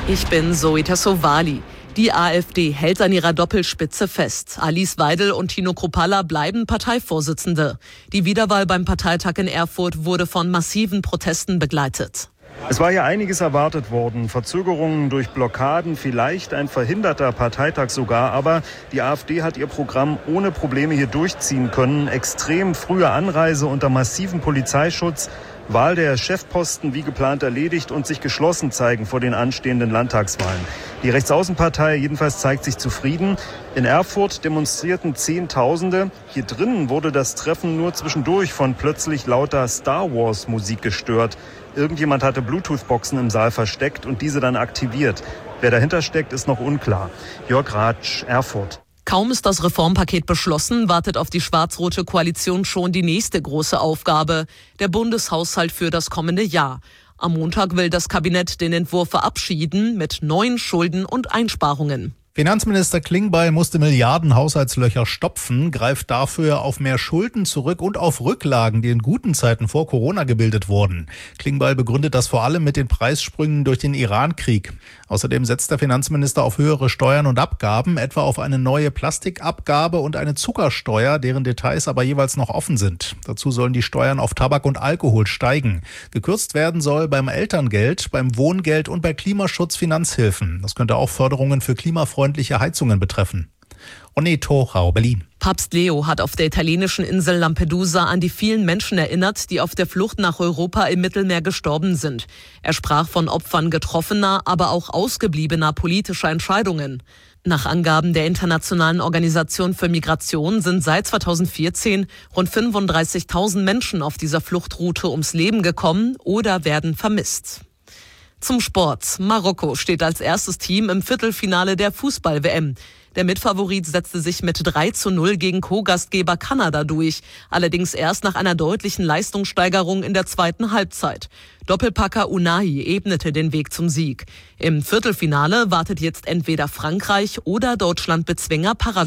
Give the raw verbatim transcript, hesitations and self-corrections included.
Ich bin Zoe Tassovali. Die AfD hält an ihrer Doppelspitze fest. Alice Weidel und Tino Kruppalla bleiben Parteivorsitzende. Die Wiederwahl beim Parteitag in Erfurt wurde von massiven Protesten begleitet. Es war ja einiges erwartet worden. Verzögerungen durch Blockaden, vielleicht ein verhinderter Parteitag sogar. Aber die AfD hat ihr Programm ohne Probleme hier durchziehen können. Extrem frühe Anreise unter massivem Polizeischutz. Wahl der Chefposten wie geplant erledigt und sich geschlossen zeigen vor den anstehenden Landtagswahlen. Die Rechtsaußenpartei jedenfalls zeigt sich zufrieden. In Erfurt demonstrierten Zehntausende. Hier drinnen wurde das Treffen nur zwischendurch von plötzlich lauter Star-Wars-Musik gestört. Irgendjemand hatte Bluetooth-Boxen im Saal versteckt und diese dann aktiviert. Wer dahinter steckt, ist noch unklar. Jörg Ratsch, Erfurt. Kaum ist das Reformpaket beschlossen, wartet auf die schwarz-rote Koalition schon die nächste große Aufgabe, der Bundeshaushalt für das kommende Jahr. Am Montag will das Kabinett den Entwurf verabschieden mit neuen Schulden und Einsparungen. Finanzminister Klingbeil musste Milliarden Haushaltslöcher stopfen, greift dafür auf mehr Schulden zurück und auf Rücklagen, die in guten Zeiten vor Corona gebildet wurden. Klingbeil begründet das vor allem mit den Preissprüngen durch den Iran-Krieg. Außerdem setzt der Finanzminister auf höhere Steuern und Abgaben, etwa auf eine neue Plastikabgabe und eine Zuckersteuer, deren Details aber jeweils noch offen sind. Dazu sollen die Steuern auf Tabak und Alkohol steigen. Gekürzt werden soll beim Elterngeld, beim Wohngeld und bei Klimaschutzfinanzhilfen. Das könnte auch Förderungen für klimafreundliche Heizungen betreffen. René Tochau, Berlin. Papst Leo hat auf der italienischen Insel Lampedusa an die vielen Menschen erinnert, die auf der Flucht nach Europa im Mittelmeer gestorben sind. Er sprach von Opfern getroffener, aber auch ausgebliebener politischer Entscheidungen. Nach Angaben der Internationalen Organisation für Migration sind seit zweitausendvierzehn rund fünfunddreißigtausend Menschen auf dieser Fluchtroute ums Leben gekommen oder werden vermisst. Zum Sport. Marokko steht als erstes Team im Viertelfinale der Fußball-W M. Der Mitfavorit setzte sich mit drei zu null gegen Co-Gastgeber Kanada durch, allerdings erst nach einer deutlichen Leistungssteigerung in der zweiten Halbzeit. Doppelpacker Unai ebnete den Weg zum Sieg. Im Viertelfinale wartet jetzt entweder Frankreich oder Deutschland-Bezwinger Paraguay.